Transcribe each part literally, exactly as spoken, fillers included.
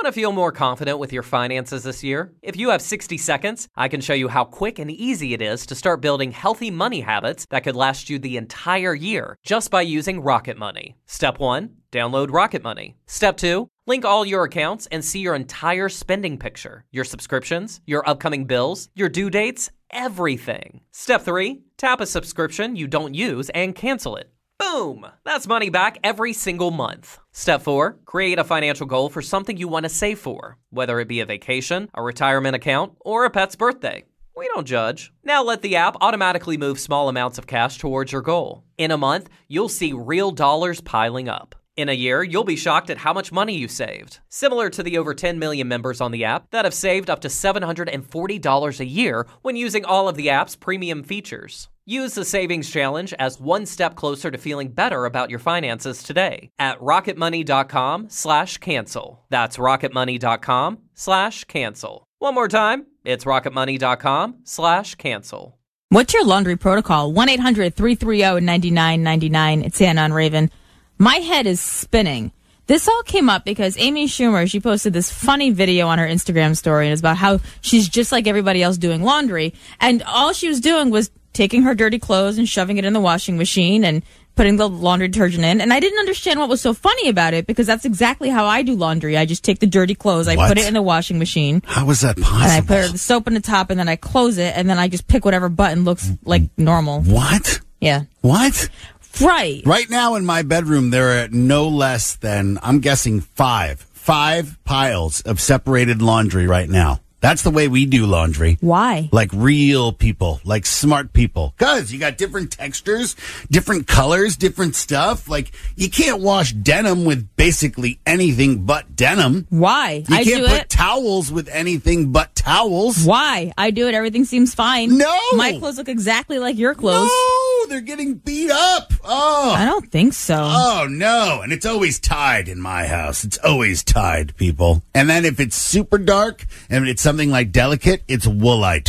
Want to feel more confident with your finances this year? If you have sixty seconds, I can show you how quick and easy it is to start building healthy money habits that could last you the entire year just by using Rocket Money. Step one, download Rocket Money. Step two, link all your accounts and see your entire spending picture, your subscriptions, your upcoming bills, your due dates, everything. Step three, tap a subscription you don't use and cancel it. Boom! That's money back every single month. Step four, create a financial goal for something you want to save for, whether it be a vacation, a retirement account, or a pet's birthday. We don't judge. Now let the app automatically move small amounts of cash towards your goal. In a month, you'll see real dollars piling up. In a year, you'll be shocked at how much money you saved. Similar to the over ten million members on the app that have saved up to seven hundred forty dollars a year when using all of the app's premium features. Use the Savings Challenge as one step closer to feeling better about your finances today at rocketmoney.com slash cancel. That's rocketmoney.com slash cancel. One more time, it's rocketmoney.com slash cancel. What's your laundry protocol? one eight hundred three three zero nine nine nine nine. It's Anna on Raven. My head is spinning. This all came up because Amy Schumer, she posted this funny video on her Instagram story, and it's about how she's just like everybody else doing laundry. And all she was doing was taking her dirty clothes and shoving it in the washing machine and putting the laundry detergent in. And I didn't understand what was so funny about it, because that's exactly how I do laundry. I just take the dirty clothes, I What? put it in the washing machine. How is that possible? And I put the soap in the top, and then I close it, and then I just pick whatever button looks like normal. What? Yeah. What? Right. Right now in my bedroom, there are no less than, I'm guessing, five. Five piles of separated laundry right now. That's the way we do laundry. Why? Like real people, like smart people. Because you got different textures, different colors, different stuff. Like, you can't wash denim with basically anything but denim. Why? You I can't do put it. towels with anything but towels. Why? I do it. Everything seems fine. No! My clothes look exactly like your clothes. No, they're getting beat up. Oh. I don't think so. Oh, no. And it's always tied in my house. It's always tied, people. And then if it's super dark and it's something like delicate, it's woolite.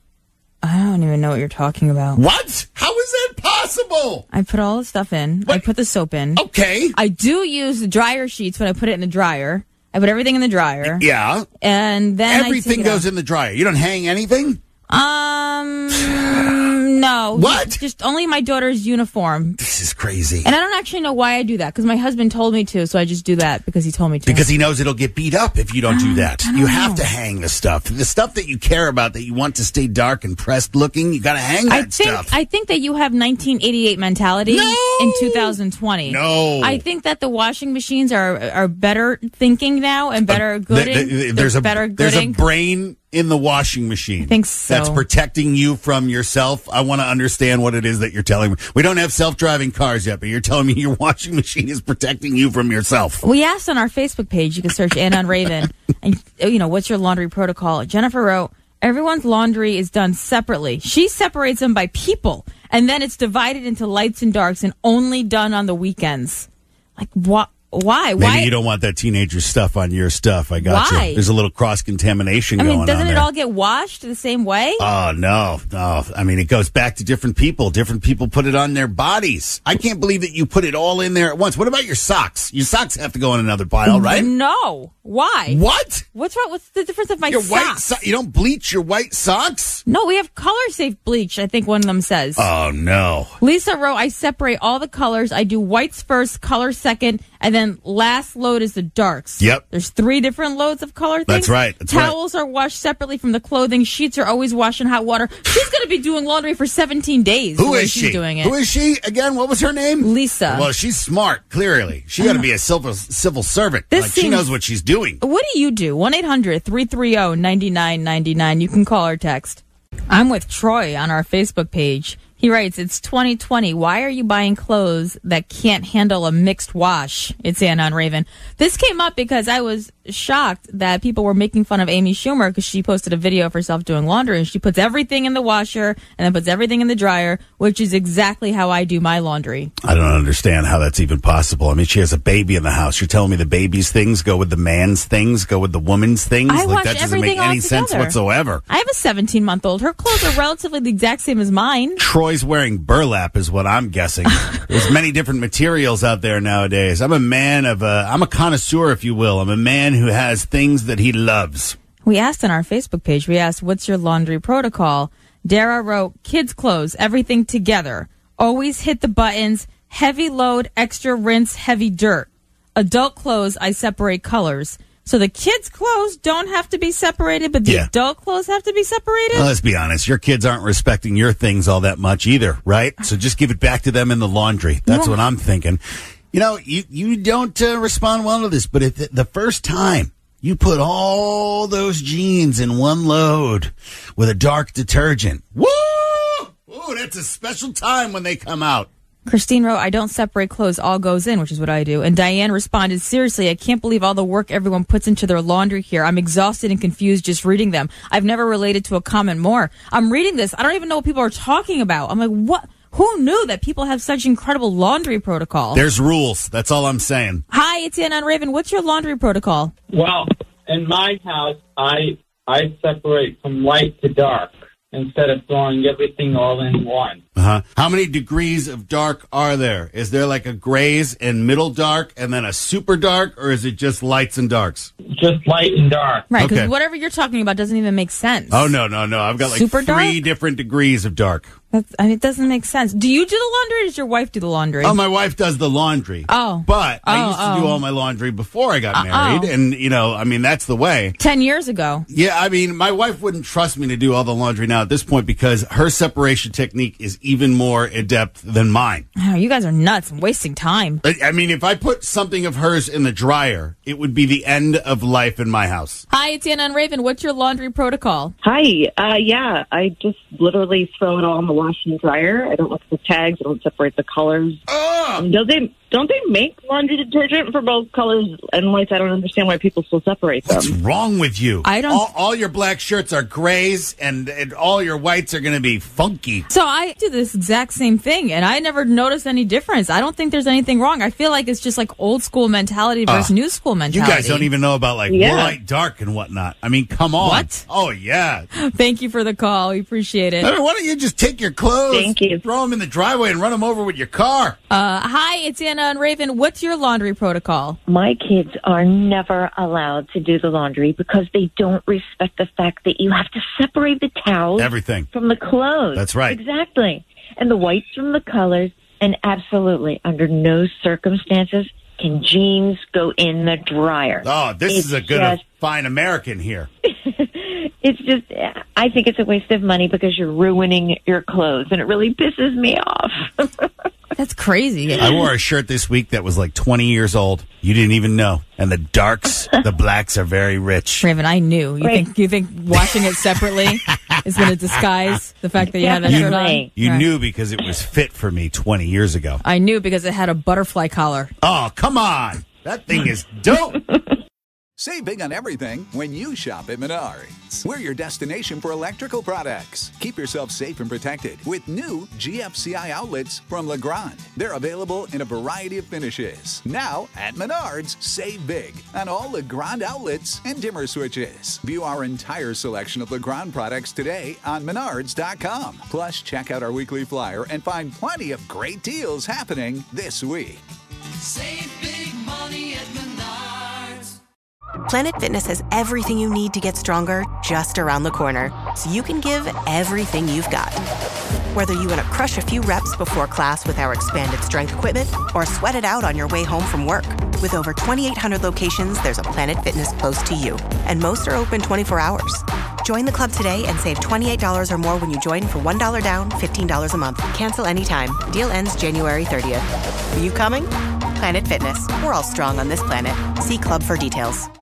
I don't even know what you're talking about. What? How is that possible? I put all the stuff in. What? I put the soap in. Okay. I do use the dryer sheets when I put it in the dryer. I put everything in the dryer. Yeah. And then Everything I take it goes out. in the dryer. You don't hang anything? Um, no. What? Just, just only my daughter's uniform. This is crazy. And I don't actually know why I do that, because my husband told me to, so I just do that because he told me to. Because he knows it'll get beat up if you don't do that. I don't You have know. to hang the stuff. The stuff that you care about, that you want to stay dark and pressed looking, you got to hang that I think stuff. I think that you have nineteen eighty-eight mentality No! in two thousand twenty. No. I think that the washing machines are are better thinking now and better Th- gooding. th- th- They're there's a better there's a gooding. brain in the washing machine. I think so. That's protecting you from yourself. I want to understand what it is that you're telling me. We don't have self-driving cars yet, but you're telling me your washing machine is protecting you from yourself. We asked on our Facebook page, you can search Anna on Raven, and you know, what's your laundry protocol? Jennifer wrote, everyone's laundry is done separately. She separates them by people, and then it's divided into lights and darks and only done on the weekends. Like, what? Why? Maybe Why? you don't want that teenager stuff on your stuff. I got Why? you. There's a little cross-contamination I going mean, on doesn't there. it all get washed the same way? Oh, no, no. I mean, it goes back to different people. Different people put it on their bodies. I can't believe that you put it all in there at once. What about your socks? Your socks have to go in another pile, right? No. Why? What? What's wrong? What's the difference of my Your white socks? so- You don't bleach your white socks? No, we have color safe bleach, I think one of them says. Oh, no. Lisa wrote, I separate all the colors. I do whites first, color second, and then last load is the darks. Yep. There's three different loads of color things. That's right, that's right. Towels are washed separately from the clothing. Sheets are always washed in hot water. She's going to be doing laundry for seventeen days. the Who way is she's she? doing it. Who is she? Again, what was her name? Lisa. Well, she's smart, clearly. She got to be a civil, civil servant. This like, she seems- knows what she's doing. What do you do? one eight hundred three three zero nine nine nine nine. You can call or text. I'm with Troy on our Facebook page. He writes, it's twenty twenty. Why are you buying clothes that can't handle a mixed wash? It's Anna on Raven. This came up because I was shocked that people were making fun of Amy Schumer because she posted a video of herself doing laundry, and she puts everything in the washer and then puts everything in the dryer, which is exactly how I do my laundry. I don't understand how that's even possible. I mean, she has a baby in the house. You're telling me the baby's things go with the man's things, go with the woman's things? I like, wash that doesn't make everything any all sense together. whatsoever. I have a seventeen-month-old. Her clothes are relatively the exact same as mine. Troy always wearing burlap is what I'm guessing. There's many different materials out there nowadays. I'm a man of a, I'm a connoisseur, if you will. I'm a man who has things that he loves. We asked on our Facebook page, we asked, what's your laundry protocol? Dara wrote, kids' clothes, everything together. Always hit the buttons, heavy load, extra rinse, heavy dirt. Adult clothes, I separate colors. So the kids' clothes don't have to be separated, but the Yeah. adult clothes have to be separated? Well, let's be honest. Your kids aren't respecting your things all that much either, right? So just give it back to them in the laundry. That's Yeah. what I'm thinking. You know, you, you don't uh, respond well to this, but if the, the first time you put all those jeans in one load with a dark detergent, woo! Ooh, that's a special time when they come out. Christine wrote, I don't separate clothes, all goes in, which is what I do. And Diane responded, seriously, I can't believe all the work everyone puts into their laundry here. I'm exhausted and confused just reading them. I've never related to a comment more. I'm reading this. I don't even know what people are talking about. I'm like, what? Who knew that people have such incredible laundry protocol? There's rules. That's all I'm saying. Hi, it's Ann on Raven. What's your laundry protocol? Well, in my house, I I separate from light to dark instead of throwing everything all in one. Uh-huh. How many degrees of dark are there? Is there like a grays and middle dark and then a super dark, or is it just lights and darks? Just light and dark. Right, because Okay. whatever you're talking about doesn't even make sense. Oh, no, no, no. I've got like Super three dark? different degrees of dark. That's, I mean, it doesn't make sense. Do you do the laundry or does your wife do the laundry? Oh, my wife does the laundry. Oh. But I Oh, used to oh. do all my laundry before I got Uh, married. oh. And, you know, I mean, that's the way. Ten years ago. Yeah, I mean, my wife wouldn't trust me to do all the laundry now at this point because her separation technique is even more adept than mine. Oh, you guys are nuts and wasting time. I I mean, if I put something of hers in the dryer, it would be the end of life in my house. Hi, it's Ann on Raven. What's your laundry protocol? Hi. Uh, yeah, I just literally throw it all in the washer and dryer. I don't look at the tags. I don't separate the colors. Ugh! Do they don't they make laundry detergent for both colors and whites? I don't understand why people still separate them. What's wrong with you? I don't- All, all your black shirts are grays, and, and all your whites are going to be funky. So I do this exact same thing, and I never noticed any difference. I don't think there's anything wrong. I feel like it's just like old school mentality versus Uh, new school You mentality. guys don't even know about like Yeah. light, dark, and whatnot. I mean, come on. What? Oh yeah. Thank you for the call. We appreciate it. I mean, why don't you just take your clothes, Thank you. throw them in the driveway, and run them over with your car? Uh, hi, it's Anna and Raven. What's your laundry protocol? My kids are never allowed to do the laundry because they don't respect the fact that you have to separate the towels Everything. from the clothes. That's right. Exactly. And the whites from the colors. And absolutely, under no circumstances can jeans go in the dryer. Oh, this It's is a good, just- fine American here. It's just, I think it's a waste of money because you're ruining your clothes. And it really pisses me off. That's crazy. I wore a shirt this week that was like twenty years old. You didn't even know. And the darks, the blacks are very rich. Raven, I knew. You Right. think you think washing it separately is going to disguise the fact that you have that shirt on? Definitely. You Right. knew because it was fit for me twenty years ago. I knew because it had a butterfly collar. Oh, come on. That thing is dope. Save big on everything when you shop at Menards. We're your destination for electrical products. Keep yourself safe and protected with new G F C I outlets from Legrand. They're available in a variety of finishes. Now at Menards, save big on all Legrand outlets and dimmer switches. View our entire selection of Legrand products today on menards dot com. Plus, check out our weekly flyer and find plenty of great deals happening this week. Save big money at Menards. Planet Fitness has everything you need to get stronger just around the corner, so you can give everything you've got. Whether you want to crush a few reps before class with our expanded strength equipment or sweat it out on your way home from work. With over twenty-eight hundred locations, there's a Planet Fitness close to you, and most are open twenty-four hours. Join the club today and save twenty-eight dollars or more when you join for one dollar down, fifteen dollars a month. Cancel anytime. Deal ends January thirtieth. Are you coming? Planet Fitness. We're all strong on this planet. See club for details.